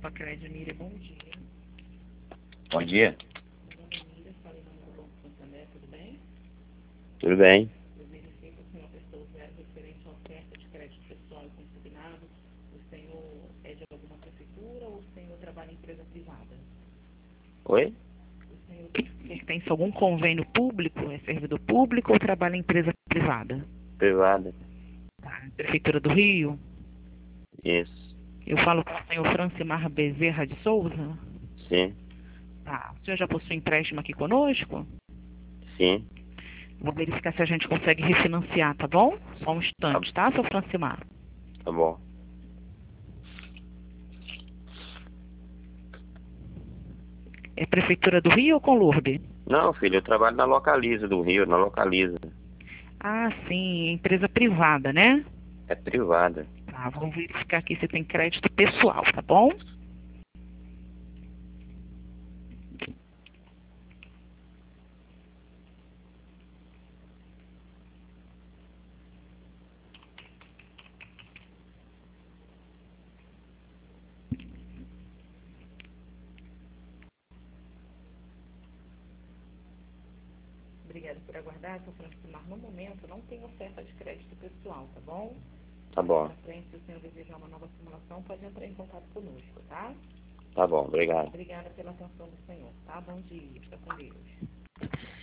Pacred Mira, bom dia. Bom dia. Meu nome é Mira, falei no meu Banco Santander, tudo bem? Tudo bem? Eu verifiquei que o senhor prestou zero referente à oferta de crédito pessoal e consignado. O senhor é de alguma prefeitura ou o senhor trabalha em empresa privada? Oi? O senhor pertence a algum convênio público, é servidor público ou trabalha em empresa privada? Privada. Tá. Prefeitura do Rio? Isso. Eu falo com o senhor Francimar Bezerra de Souza? Sim. Tá. O senhor já possui empréstimo aqui conosco? Sim. Vou verificar se a gente consegue refinanciar, tá bom? Só um Tá, instante, tá, seu Francimar? tá bom. É Prefeitura do Rio ou Conlurbe? Não, filho, eu trabalho na Localiza do Rio, na Localiza. Ah, sim, empresa privada, né? É privada. Tá, vamos verificar aqui se tem crédito pessoal, tá bom? Obrigada por aguardar, seu Francimar. No momento, não tem oferta de crédito pessoal, tá bom? Tá Mais bom. pra frente, se o senhor desejar uma nova simulação, pode entrar em contato conosco, tá? Tá bom, obrigado. Obrigada pela atenção do senhor, tá? Bom dia, fica com Deus.